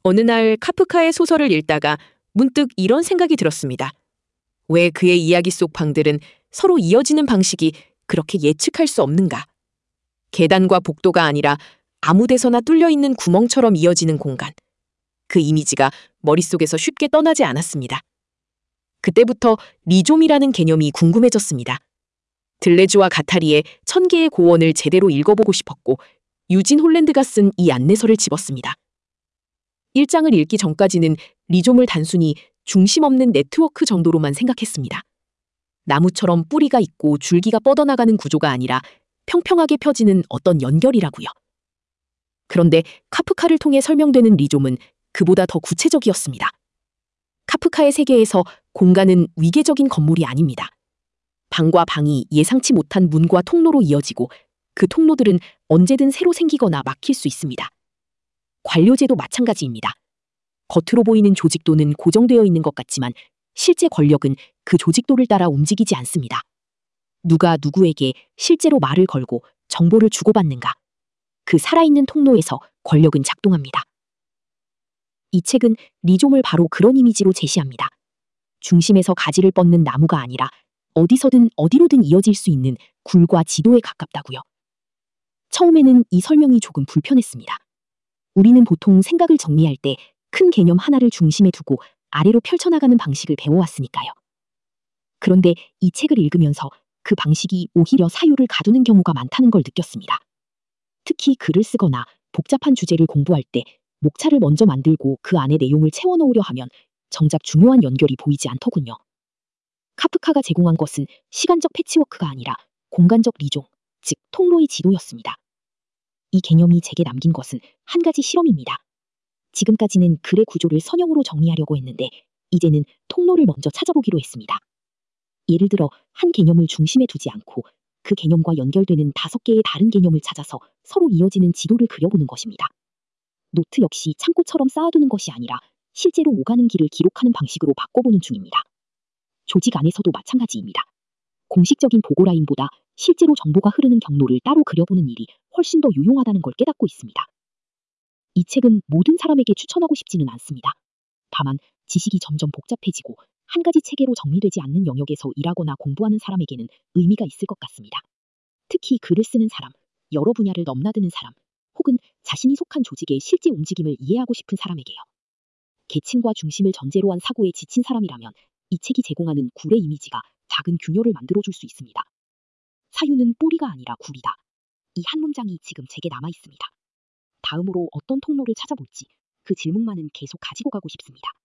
어느 날 카프카의 소설을 읽다가 문득 이런 생각이 들었습니다. 왜 그의 이야기 속 방들은 서로 이어지는 방식이 그렇게 예측할 수 없는가? 계단과 복도가 아니라 아무 데서나 뚫려 있는 구멍처럼 이어지는 공간. 그 이미지가 머릿속에서 쉽게 떠나지 않았습니다. 그때부터 리좀이라는 개념이 궁금해졌습니다. 들레즈와 가타리의 1000개의 고원을 제대로 읽어보고 싶었고 유진 홀랜드가 쓴 이 안내서를 집었습니다. 1장을 읽기 전까지는 리좀을 단순히 중심 없는 네트워크 정도로만 생각했습니다. 나무처럼 뿌리가 있고 줄기가 뻗어나가는 구조가 아니라 평평하게 펴지는 어떤 연결이라고요. 그런데 카프카를 통해 설명되는 리좀은 그보다 더 구체적이었습니다. 카프카의 세계에서 공간은 위계적인 건물이 아닙니다. 방과 방이 예상치 못한 문과 통로로 이어지고 그 통로들은 언제든 새로 생기거나 막힐 수 있습니다. 관료제도 마찬가지입니다. 겉으로 보이는 조직도는 고정되어 있는 것 같지만 실제 권력은 그 조직도를 따라 움직이지 않습니다. 누가 누구에게 실제로 말을 걸고 정보를 주고받는가? 그 살아있는 통로에서 권력은 작동합니다. 이 책은 리좀을 바로 그런 이미지로 제시합니다. 중심에서 가지를 뻗는 나무가 아니라 어디서든 어디로든 이어질 수 있는 굴과 지도에 가깝다고요. 처음에는 이 설명이 조금 불편했습니다. 우리는 보통 생각을 정리할 때 큰 개념 하나를 중심에 두고 아래로 펼쳐나가는 방식을 배워왔으니까요. 그런데 이 책을 읽으면서 그 방식이 오히려 사유를 가두는 경우가 많다는 걸 느꼈습니다. 특히 글을 쓰거나 복잡한 주제를 공부할 때 목차를 먼저 만들고 그 안에 내용을 채워넣으려 하면 정작 중요한 연결이 보이지 않더군요. 카프카가 제공한 것은 시간적 패치워크가 아니라 공간적 리종, 즉 통로의 지도였습니다. 이 개념이 제게 남긴 것은 한 가지 실험입니다. 지금까지는 글의 구조를 선형으로 정리하려고 했는데 이제는 통로를 먼저 찾아보기로 했습니다. 예를 들어 한 개념을 중심에 두지 않고 그 개념과 연결되는 5개의 다른 개념을 찾아서 서로 이어지는 지도를 그려보는 것입니다. 노트 역시 창고처럼 쌓아두는 것이 아니라 실제로 오가는 길을 기록하는 방식으로 바꿔보는 중입니다. 조직 안에서도 마찬가지입니다. 공식적인 보고 라인보다 실제로 정보가 흐르는 경로를 따로 그려보는 일이 훨씬 더 유용하다는 걸 깨닫고 있습니다. 이 책은 모든 사람에게 추천하고 싶지는 않습니다. 다만 지식이 점점 복잡해지고 한 가지 체계로 정리되지 않는 영역에서 일하거나 공부하는 사람에게는 의미가 있을 것 같습니다. 특히 글을 쓰는 사람, 여러 분야를 넘나드는 사람, 혹은 자신이 속한 조직의 실제 움직임을 이해하고 싶은 사람에게요. 계층과 중심을 전제로 한 사고에 지친 사람이라면 이 책이 제공하는 굴의 이미지가 작은 균열을 만들어줄 수 있습니다. 사유는 뿌리가 아니라 굴이다. 이 한 문장이 지금 제게 남아 있습니다. 다음으로 어떤 통로를 찾아볼지 그 질문만은 계속 가지고 가고 싶습니다.